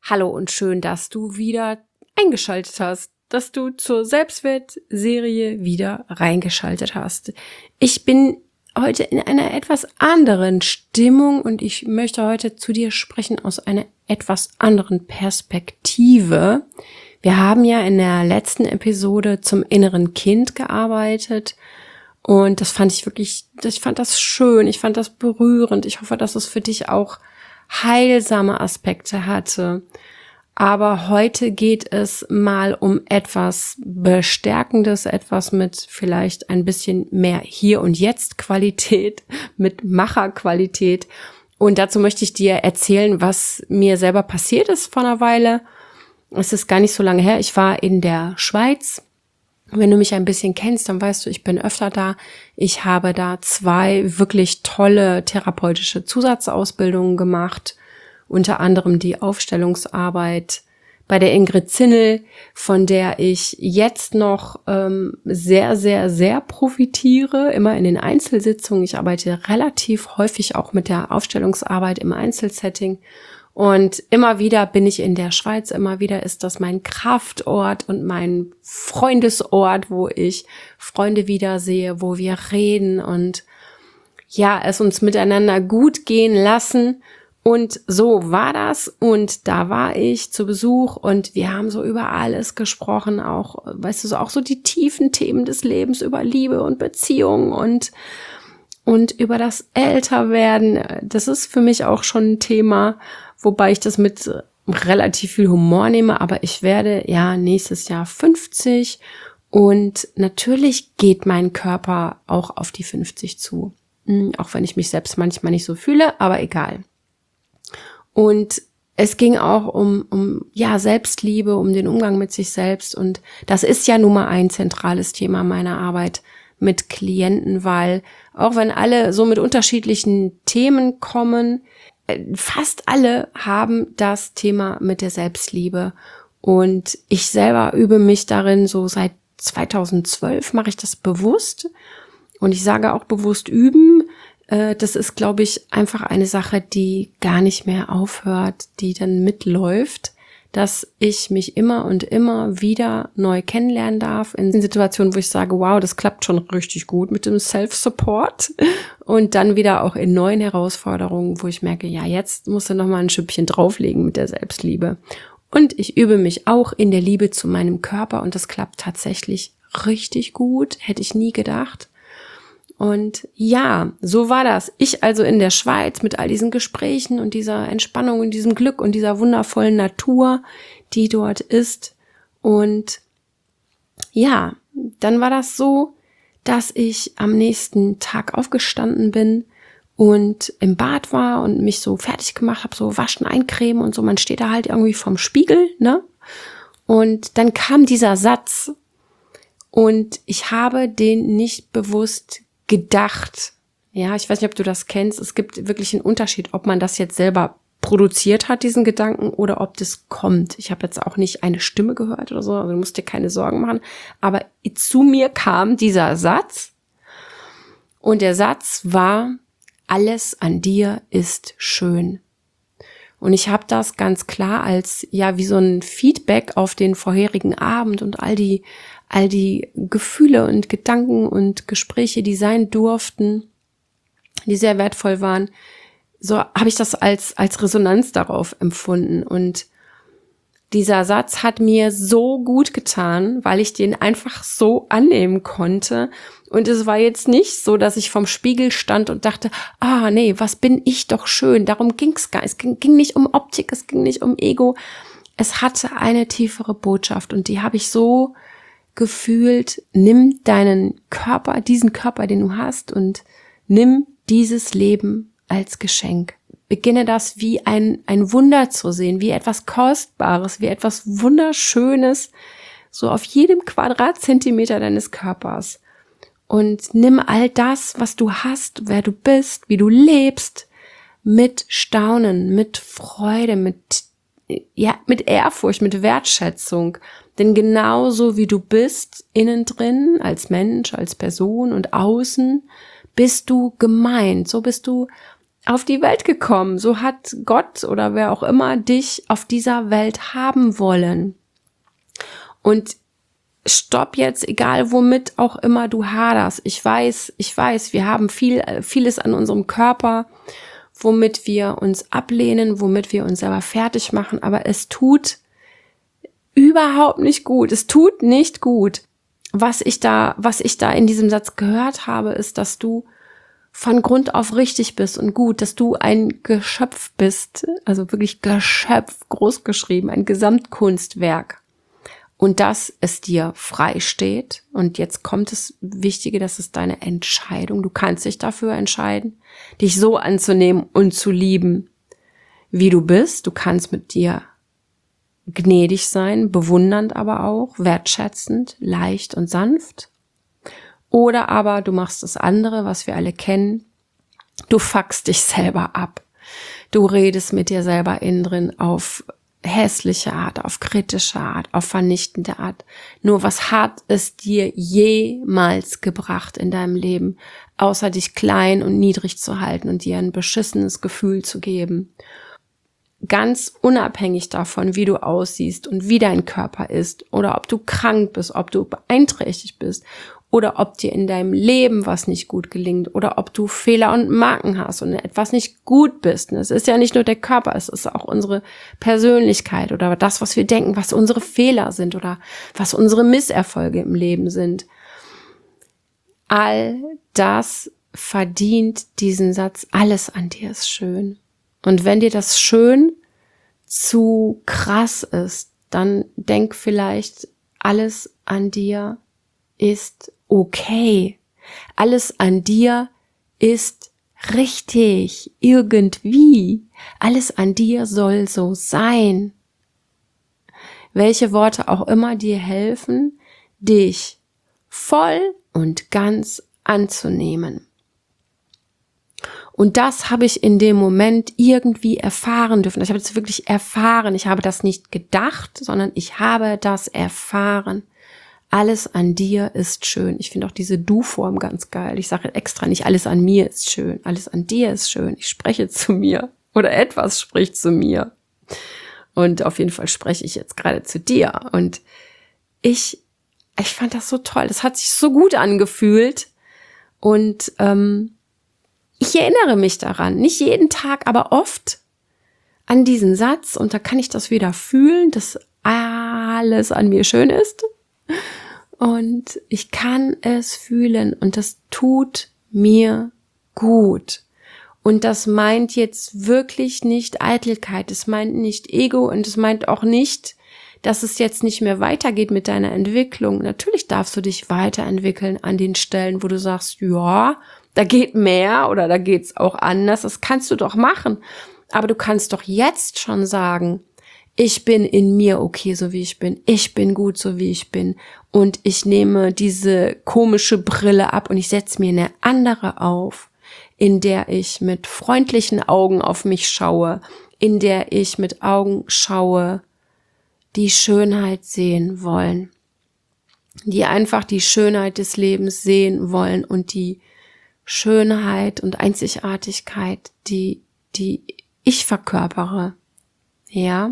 Hallo und schön, dass du wieder eingeschaltet hast, dass du zur Selbstwertserie wieder reingeschaltet hast. Ich bin heute in einer etwas anderen Stimmung und ich möchte heute zu dir sprechen aus einer etwas anderen Perspektive. Wir haben ja in der letzten Episode zum inneren Kind gearbeitet und das fand ich wirklich, ich fand das schön, ich fand das berührend. Ich hoffe, dass es für dich auch heilsame Aspekte hatte. Aber heute geht es mal um etwas Bestärkendes, etwas mit vielleicht ein bisschen mehr Hier- und Jetzt-Qualität, mit Macherqualität. Und dazu möchte ich dir erzählen, was mir selber passiert ist vor einer Weile. Es ist gar nicht so lange her. Ich war in der Schweiz. Wenn du mich ein bisschen kennst, dann weißt du, ich bin öfter da. Ich habe da 2 wirklich tolle therapeutische Zusatzausbildungen gemacht. Unter anderem die Aufstellungsarbeit bei der Ingrid Zinnel, von der ich jetzt noch sehr, sehr, sehr profitiere, immer in den Einzelsitzungen. Ich arbeite relativ häufig auch mit der Aufstellungsarbeit im Einzelsetting. Und immer wieder bin ich in der Schweiz, immer wieder ist das mein Kraftort und mein Freundesort, wo ich Freunde wiedersehe, wo wir reden und ja, es uns miteinander gut gehen lassen. Und so war das und da war ich zu Besuch und wir haben so über alles gesprochen, auch, weißt du, so auch so die tiefen Themen des Lebens, über Liebe und Beziehung und über das Älterwerden. Das ist für mich auch schon ein Thema, wobei ich das mit relativ viel Humor nehme, aber ich werde ja nächstes Jahr 50 und natürlich geht mein Körper auch auf die 50 zu. Auch wenn ich mich selbst manchmal nicht so fühle, aber egal. Und es ging auch um Selbstliebe, um den Umgang mit sich selbst. Und das ist ja nun mal ein zentrales Thema meiner Arbeit mit Klienten, weil auch wenn alle so mit unterschiedlichen Themen kommen, fast alle haben das Thema mit der Selbstliebe. Und ich selber übe mich darin, so seit 2012 mache ich das bewusst. Und ich sage auch bewusst üben. Das ist, glaube ich, einfach eine Sache, die gar nicht mehr aufhört, die dann mitläuft, dass ich mich immer und immer wieder neu kennenlernen darf in Situationen, wo ich sage, wow, das klappt schon richtig gut mit dem Self-Support und dann wieder auch in neuen Herausforderungen, wo ich merke, ja, jetzt musst du noch mal ein Schüppchen drauflegen mit der Selbstliebe. Und ich übe mich auch in der Liebe zu meinem Körper und das klappt tatsächlich richtig gut, hätte ich nie gedacht. Und ja, so war das. Ich also in der Schweiz mit all diesen Gesprächen und dieser Entspannung und diesem Glück und dieser wundervollen Natur, die dort ist. Und ja, dann war das so, dass ich am nächsten Tag aufgestanden bin und im Bad war und mich so fertig gemacht habe, so waschen, eincremen und so. Man steht da halt irgendwie vorm Spiegel, ne? Und dann kam dieser Satz und ich habe den nicht bewusst gedacht. Ja, ich weiß nicht, ob du das kennst. Es gibt wirklich einen Unterschied, ob man das jetzt selber produziert hat, diesen Gedanken, oder ob das kommt. Ich habe jetzt auch nicht eine Stimme gehört oder so, also du musst dir keine Sorgen machen. Aber zu mir kam dieser Satz und der Satz war, alles an dir ist schön. Und ich habe das ganz klar als, ja, wie so ein Feedback auf den vorherigen Abend und all die Gefühle und Gedanken und Gespräche, die sein durften, die sehr wertvoll waren, so habe ich das als Resonanz darauf empfunden. Und dieser Satz hat mir so gut getan, weil ich den einfach so annehmen konnte. Und es war jetzt nicht so, dass ich vorm Spiegel stand und dachte, nee, was bin ich doch schön. Darum ging's gar nicht. Es ging nicht um Optik, es ging nicht um Ego. Es hatte eine tiefere Botschaft und die habe ich so gefühlt, nimm deinen Körper, diesen Körper, den du hast und nimm dieses Leben als Geschenk. Beginne das wie ein Wunder zu sehen, wie etwas Kostbares, wie etwas Wunderschönes, so auf jedem Quadratzentimeter deines Körpers. Und nimm all das, was du hast, wer du bist, wie du lebst, mit Staunen, mit Freude, mit Ehrfurcht, mit Wertschätzung. Denn genauso wie du bist, innen drin, als Mensch, als Person und außen, bist du gemeint. So bist du auf die Welt gekommen. So hat Gott oder wer auch immer dich auf dieser Welt haben wollen. Und stopp jetzt, egal womit auch immer du haderst. Ich weiß, wir haben vieles an unserem Körper, womit wir uns ablehnen, womit wir uns selber fertig machen, aber es tut überhaupt nicht gut. Es tut nicht gut. Was ich da in diesem Satz gehört habe, ist, dass du von Grund auf richtig bist und gut, dass du ein Geschöpf bist, also wirklich Geschöpf, groß geschrieben, ein Gesamtkunstwerk. Und dass es dir frei steht. Und jetzt kommt das Wichtige, das ist deine Entscheidung. Du kannst dich dafür entscheiden, dich so anzunehmen und zu lieben, wie du bist. Du kannst mit dir gnädig sein, bewundernd aber auch, wertschätzend, leicht und sanft. Oder aber du machst das andere, was wir alle kennen. Du fuckst dich selber ab. Du redest mit dir selber innen drin auf hässliche Art, auf kritische Art, auf vernichtende Art. Nur was hat es dir jemals gebracht in deinem Leben, außer dich klein und niedrig zu halten und dir ein beschissenes Gefühl zu geben? Ganz unabhängig davon, wie du aussiehst und wie dein Körper ist oder ob du krank bist, ob du beeinträchtigt bist oder ob dir in deinem Leben was nicht gut gelingt oder ob du Fehler und Macken hast und etwas nicht gut bist. Es ist ja nicht nur der Körper, es ist auch unsere Persönlichkeit oder das, was wir denken, was unsere Fehler sind oder was unsere Misserfolge im Leben sind. All das verdient diesen Satz, alles an dir ist schön. Und wenn dir das schön zu krass ist, dann denk vielleicht, alles an dir ist okay. Alles an dir ist richtig, irgendwie. Alles an dir soll so sein. Welche Worte auch immer dir helfen, dich voll und ganz anzunehmen. Und das habe ich in dem Moment irgendwie erfahren dürfen. Ich habe das wirklich erfahren. Ich habe das nicht gedacht, sondern ich habe das erfahren. Alles an dir ist schön. Ich finde auch diese Du-Form ganz geil. Ich sage extra nicht, alles an mir ist schön. Alles an dir ist schön. Ich spreche zu mir oder etwas spricht zu mir. Und auf jeden Fall spreche ich jetzt gerade zu dir. Und ich fand das so toll. Das hat sich so gut angefühlt. Und ich erinnere mich daran, nicht jeden Tag, aber oft an diesen Satz und da kann ich das wieder fühlen, dass alles an mir schön ist und ich kann es fühlen und das tut mir gut. Und das meint jetzt wirklich nicht Eitelkeit, es meint nicht Ego und es meint auch nicht, dass es jetzt nicht mehr weitergeht mit deiner Entwicklung. Natürlich darfst du dich weiterentwickeln an den Stellen, wo du sagst, ja, da geht mehr oder da geht's auch anders. Das kannst du doch machen. Aber du kannst doch jetzt schon sagen, ich bin in mir okay, so wie ich bin. Ich bin gut, so wie ich bin. Und ich nehme diese komische Brille ab und ich setze mir eine andere auf, in der ich mit freundlichen Augen auf mich schaue, in der ich mit Augen schaue, die Schönheit sehen wollen, die einfach die Schönheit des Lebens sehen wollen und die Schönheit und Einzigartigkeit, die ich verkörpere. Ja?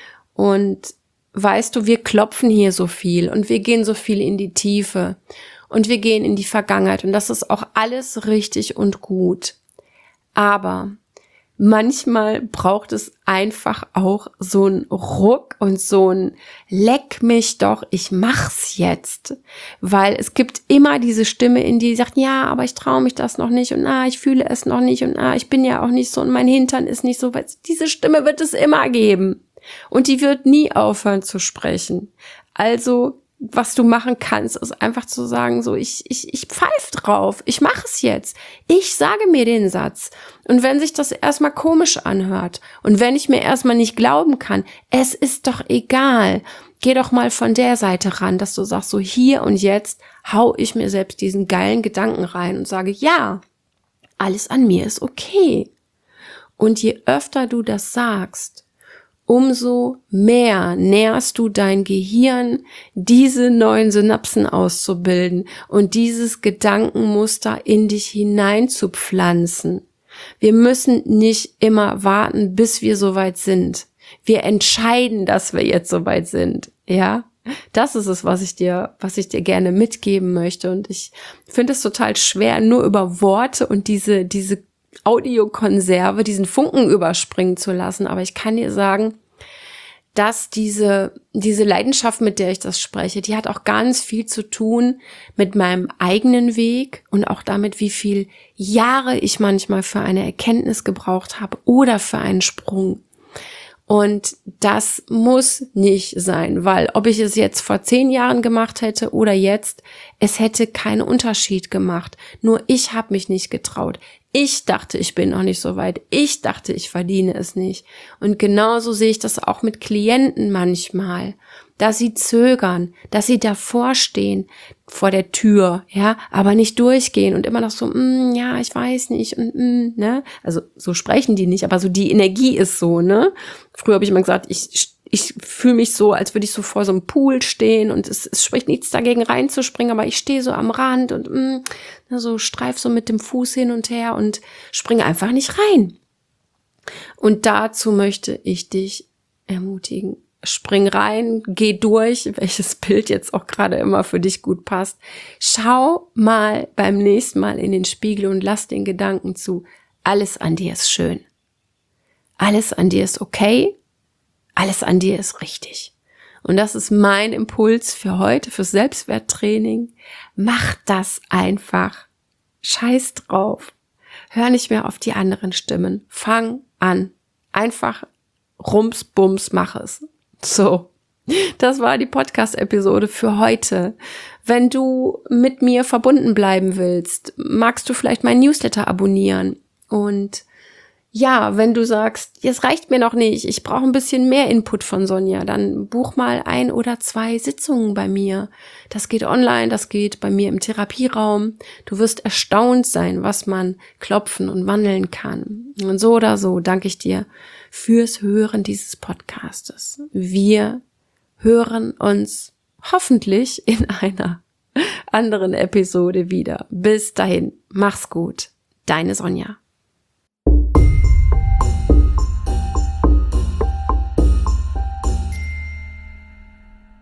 Und weißt du, wir klopfen hier so viel und wir gehen so viel in die Tiefe und wir gehen in die Vergangenheit und das ist auch alles richtig und gut. Aber manchmal braucht es einfach auch so einen Ruck und so ein Leck mich doch, ich mach's jetzt. Weil es gibt immer diese Stimme in die sagt, ja, aber ich traue mich das noch nicht und ich fühle es noch nicht und ich bin ja auch nicht so und mein Hintern ist nicht so. Weil diese Stimme wird es immer geben und die wird nie aufhören zu sprechen. Also was du machen kannst, ist einfach zu sagen, so ich pfeif drauf, ich mache es jetzt. Ich sage mir den Satz. Und wenn sich das erstmal komisch anhört und wenn ich mir erstmal nicht glauben kann, es ist doch egal. Geh doch mal von der Seite ran, dass du sagst, so hier und jetzt hau ich mir selbst diesen geilen Gedanken rein und sage, ja, alles an mir ist okay. Und je öfter du das sagst, umso mehr nährst du dein Gehirn, diese neuen Synapsen auszubilden und dieses Gedankenmuster in dich hinein zu pflanzen. Wir müssen nicht immer warten, bis wir soweit sind. Wir entscheiden, dass wir jetzt soweit sind, ja? Das ist es, was ich dir gerne mitgeben möchte. Und ich finde es total schwer, nur über Worte und diese Audiokonserve, diesen Funken überspringen zu lassen. Aber ich kann dir sagen, dass diese Leidenschaft, mit der ich das spreche, die hat auch ganz viel zu tun mit meinem eigenen Weg und auch damit, wie viel Jahre ich manchmal für eine Erkenntnis gebraucht habe oder für einen Sprung. Und das muss nicht sein, weil ob ich es jetzt vor 10 Jahren gemacht hätte oder jetzt, es hätte keinen Unterschied gemacht. Nur ich habe mich nicht getraut. Ich dachte, ich bin noch nicht so weit. Ich dachte, ich verdiene es nicht. Und genauso sehe ich das auch mit Klienten manchmal, dass sie zögern, dass sie davor stehen, vor der Tür, ja, aber nicht durchgehen und immer noch so, ja, ich weiß nicht, und ne? Also so sprechen die nicht, aber so die Energie ist so, ne? Früher habe ich immer gesagt, ich fühle mich so, als würde ich so vor so einem Pool stehen und es spricht nichts dagegen reinzuspringen, aber ich stehe so am Rand und so streif so mit dem Fuß hin und her und springe einfach nicht rein. Und dazu möchte ich dich ermutigen. Spring rein, geh durch, welches Bild jetzt auch gerade immer für dich gut passt. Schau mal beim nächsten Mal in den Spiegel und lass den Gedanken zu, alles an dir ist schön. Alles an dir ist okay. Alles an dir ist richtig. Und das ist mein Impuls für heute, fürs Selbstwerttraining. Mach das einfach. Scheiß drauf. Hör nicht mehr auf die anderen Stimmen. Fang an. Einfach rums, bums, mach es. So, das war die Podcast-Episode für heute. Wenn du mit mir verbunden bleiben willst, magst du vielleicht meinen Newsletter abonnieren. Und ja, wenn du sagst, jetzt reicht mir noch nicht, ich brauche ein bisschen mehr Input von Sonja, dann buch mal 1 oder 2 Sitzungen bei mir. Das geht online, das geht bei mir im Therapieraum. Du wirst erstaunt sein, was man klopfen und wandeln kann. Und so oder so danke ich dir fürs Hören dieses Podcastes. Wir hören uns hoffentlich in einer anderen Episode wieder. Bis dahin, mach's gut. Deine Sonja.